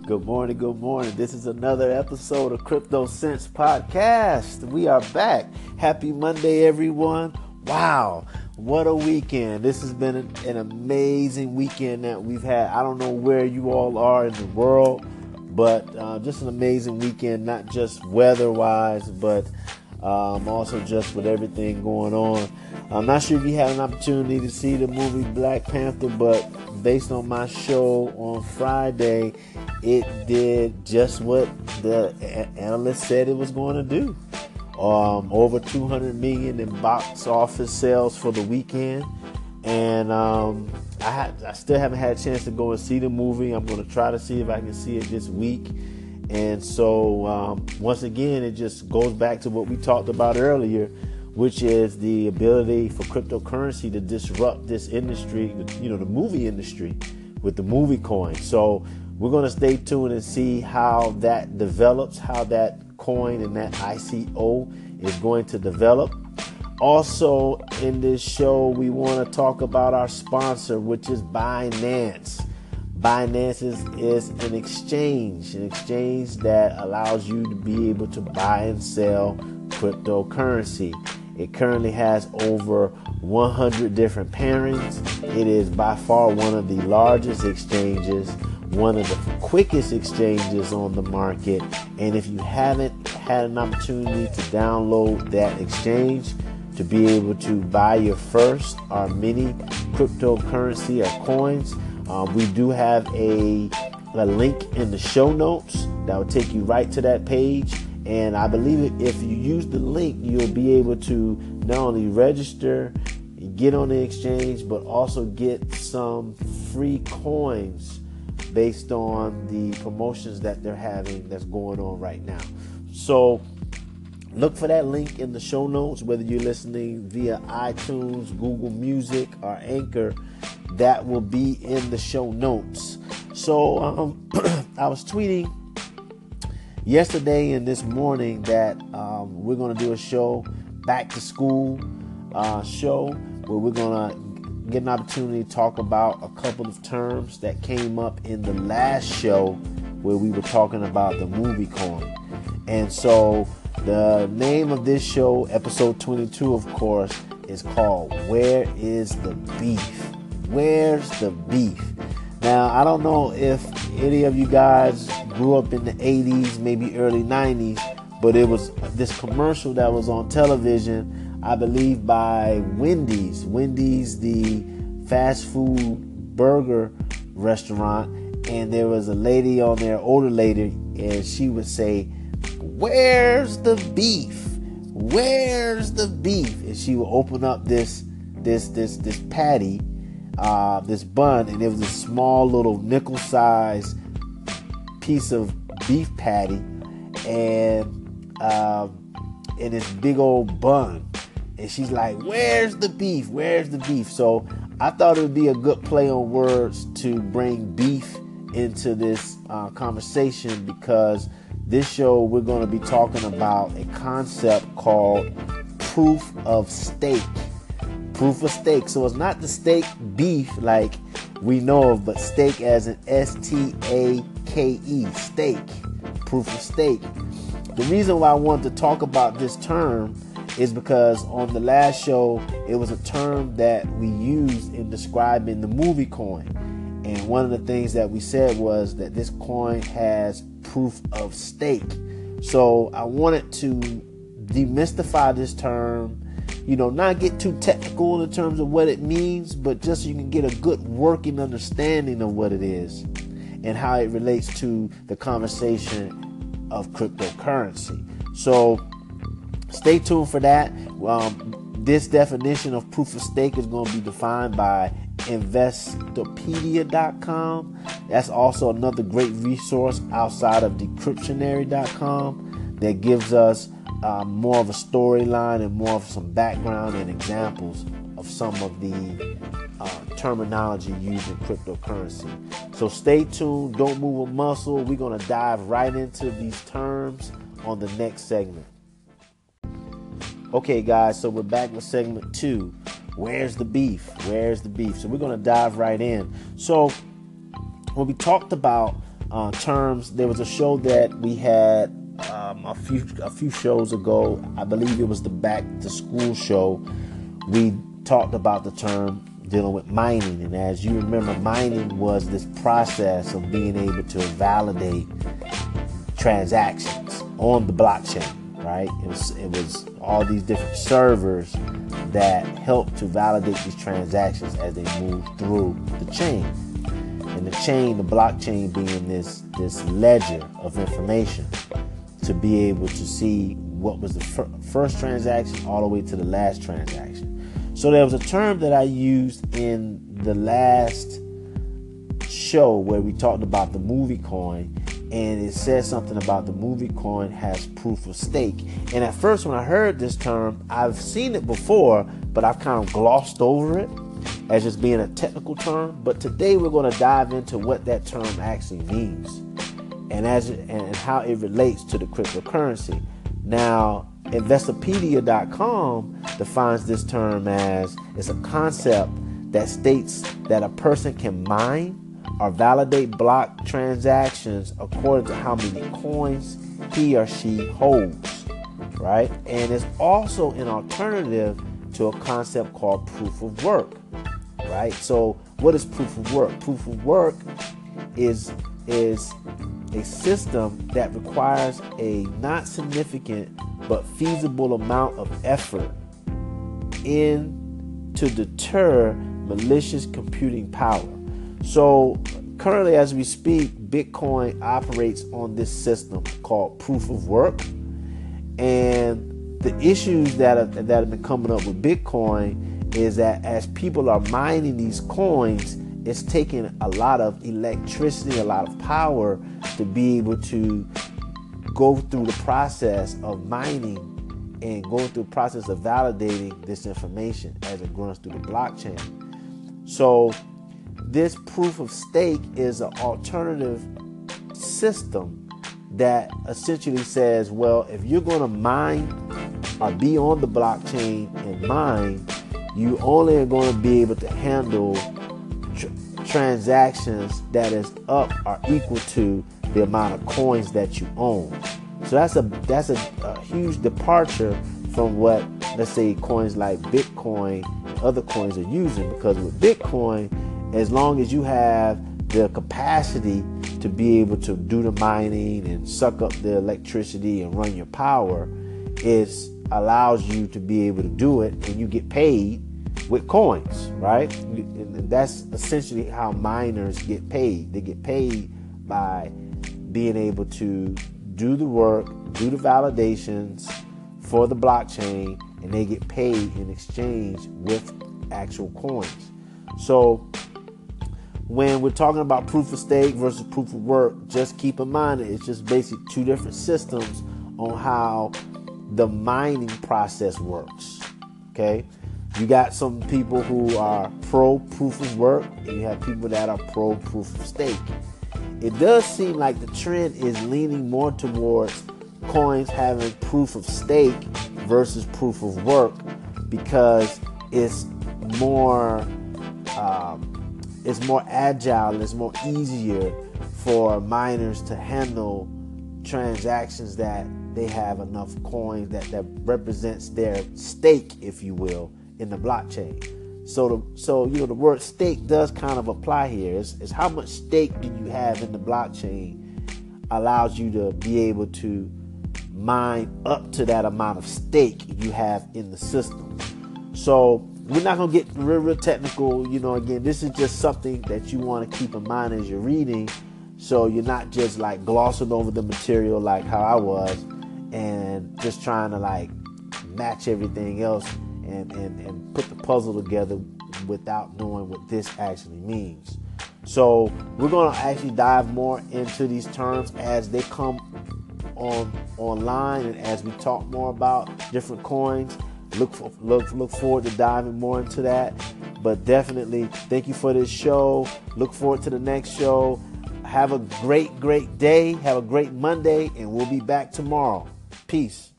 Good morning, good morning. This is another episode of Crypto Sense Podcast. We are back. Happy Monday, everyone. Wow, what a weekend. This has been an amazing weekend that we've had. I don't know where you all are in the world, but just an amazing weekend, not just weather-wise, but also just with everything going on. I'm not sure if you had an opportunity to see the movie Black Panther, but based on my show on Friday, it did just what the analyst said it was going to do. Over 200 million in box office sales for the weekend, and I still haven't had a chance to go and see the movie. I'm going to try to see if I can see it this week. And so once again, it just goes back to what we talked about earlier, which is the ability for cryptocurrency to disrupt this industry, the movie industry, with the movie coin. So we're going to stay tuned and see how that develops, how that coin and that ICO is going to develop. Also in this show, we want to talk about our sponsor, which is Binance. Binance is an exchange that allows you to be able to buy and sell cryptocurrency. It currently has over 100 different pairings. It is by far one of the largest exchanges, one of the quickest exchanges on the market. And if you haven't had an opportunity to download that exchange to be able to buy your first or mini cryptocurrency or coins, we do have a link in the show notes that will take you right to that page. And I believe if you use the link, you'll be able to not only register, get on the exchange, but also get some free coins based on the promotions that they're having that's going on right now. So look for that link in the show notes, whether you're listening via iTunes, Google Music, or Anchor. That will be in the show notes. So I was tweeting yesterday and this morning that we're going to do a show, back to school show, where we're going to get an opportunity to talk about a couple of terms that came up in the last show where we were talking about the movie coin. And so the name of this show, episode 22, of course, is called Where is the Beef? Where's the beef? Now, I don't know if any of you guys grew up in the 80s, maybe early 90s, but it was this commercial that was on television, I believe by Wendy's. Wendy's, the fast food burger restaurant. And there was a lady on there, older lady, and she would say, "Where's the beef? Where's the beef?" And she would open up this patty, this bun, and it was a small little nickel-sized piece of beef patty, and this big old bun. And she's like, "Where's the beef? Where's the beef?" So I thought it would be a good play on words to bring beef into this conversation, because this show we're going to be talking about a concept called proof of stake. Proof of stake. So it's not the steak beef like we know of, but stake as in STAKE, stake. Proof of stake. The reason why I wanted to talk about this term is because on the last show, it was a term that we used in describing the movie coin. And one of the things that we said was that this coin has proof of stake. So I wanted to demystify this term, not get too technical in terms of what it means, but just so you can get a good working understanding of what it is and how it relates to the conversation of cryptocurrency. So stay tuned for that. This definition of proof of stake is going to be defined by Investopedia.com. That's also another great resource outside of Decryptionary.com that gives us more of a storyline and more of some background and examples of some of the terminology used in cryptocurrency. So stay tuned. Don't move a muscle. We're going to dive right into these terms on the next segment. Okay, guys, so we're back with segment 2. Where's the beef? Where's the beef? So we're going to dive right in. So when we talked about terms. There was a show that we had a few shows ago. I believe it was the Back to School show. We talked about the term dealing with mining, and as you remember, mining was this process of being able to validate transactions on the blockchain, right? It was all these different servers that helped to validate these transactions as they move through the chain. And the blockchain being this ledger of information to be able to see what was the first transaction all the way to the last transaction. So there was a term that I used in the last show where we talked about the movie coin, and it said something about the movie coin has proof of stake. And at first when I heard this term, I've seen it before, but I've kind of glossed over it as just being a technical term. But today we're going to dive into what that term actually means and how it relates to the cryptocurrency. Now, Investopedia.com defines this term as it's a concept that states that a person can mine or validate block transactions according to how many coins he or she holds, right? And it's also an alternative to a concept called proof of work, right? So what is proof of work? Proof of work is a system that requires a not significant but feasible amount of effort to deter malicious computing power. So currently, as we speak, Bitcoin operates on this system called proof of work. And the issues that have been coming up with Bitcoin is that as people are mining these coins, it's taking a lot of electricity, a lot of power to be able to go through the process of mining and going through the process of validating this information as it runs through the blockchain. So this proof of stake is an alternative system that essentially says, well, if you're going to mine or be on the blockchain and mine, you only are going to be able to handle transactions that is up or equal to the amount of coins that you own. So that's a huge departure from what, let's say, coins like Bitcoin and other coins are using, because with Bitcoin, as long as you have the capacity to be able to do the mining and suck up the electricity and run your power, it allows you to be able to do it, and you get paid with coins, right? And that's essentially how miners get paid. They get paid by being able to do the work, do the validations for the blockchain, and they get paid in exchange with actual coins. So when we're talking about proof of stake versus proof of work, just keep in mind that it's just basically two different systems on how the mining process works. Okay? You got some people who are pro proof of work, and you have people that are pro proof of stake. It does seem like the trend is leaning more towards coins having proof of stake versus proof of work, because it's more agile and it's more easier for miners to handle transactions that they have enough coins that represents their stake, if you will, in the blockchain. So the word stake does kind of apply here. It's how much stake do you have in the blockchain allows you to be able to mine up to that amount of stake you have in the system. So we're not going to get real technical. Again, this is just something that you want to keep in mind as you're reading, so you're not just like glossing over the material like how I was and just trying to like match everything else and put the puzzle together without knowing what this actually means. So we're going to actually dive more into these terms as they come online, and as we talk more about different coins. Look forward to diving more into that. But definitely thank you for this show. Look forward to the next show. Have a great day. Have a great Monday, and we'll be back tomorrow. Peace.